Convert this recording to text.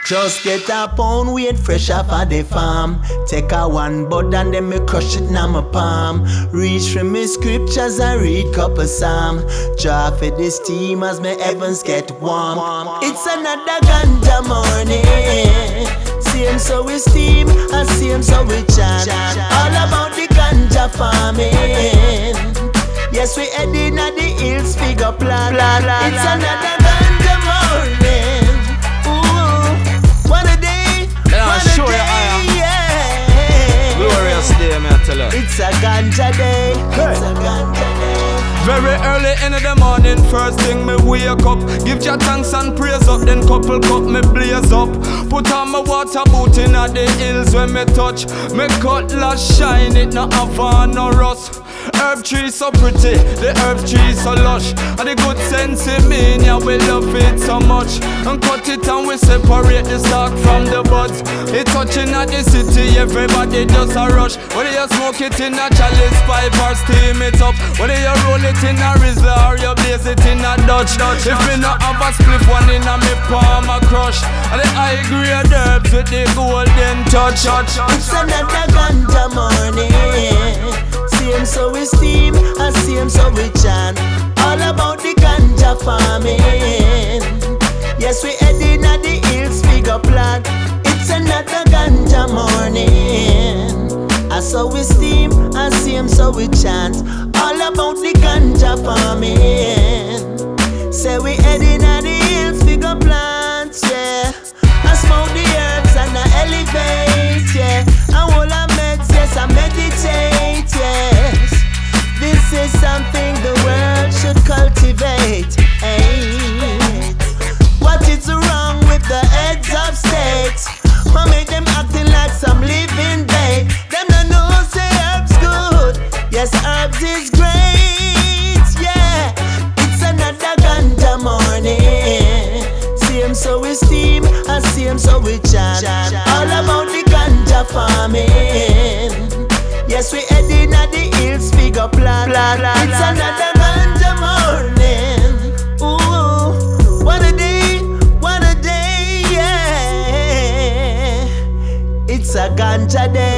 Just get a pound weight fresh off of the farm. Take a one bud and then me crush it in my palm. Reach for me scriptures and read couple psalm. Draw for the steam as me heavens get warm. It's another ganja morning. Same so we steam and same so we chant. All about the ganja farming. Yes, we heading at the hills, figure plan. It's another ganja morning. Ooh, what a day, what a day, yeah. Glorious day, man, I tell you. It's a ganja day, it's a ganja day. Very early in the morning, first thing me wake up. Give your thanks and praise up, then couple cup me blaze up. Put on my water boot in at the hills when me touch. Me cutlass shine, it no have no rust. Herb tree so pretty, the herb tree so lush. And the good sense in me, yeah, we love it so much. And cut it and we separate the stalk from the buds. It touching at the city, everybody just a rush. Whether you smoke it in a chalice pipe or steam it up, whether you roll it in a Rizla or you blaze it in a Dutch. If me not have a split one in a me palm a crush, and the high grade herbs with the golden touch. It's another ganja morning. Same so we steam and same so we chant. All about the ganja farming. Yes, we heading at the hills, figure plan. It's another ganja morning. And so we steam and same so we chant. All about the ganja farming. Say we heading at the hills, figure plants, yeah. I smoke the herbs and I elevate, yeah. And all I meds, yes, I meditate, yes. This is something the world should cultivate. Hey. What is wrong with the heads of states? What make them acting like some living bait? Them no know say herbs good. Yes, herbs is great. Yeah, it's another ganja morning. Same so we steam and same so we chant. All about the ganja farming. Yes, we heading at the hills, figure plan. It's another ganja morning. Ooh, what a day, yeah. It's a ganja day.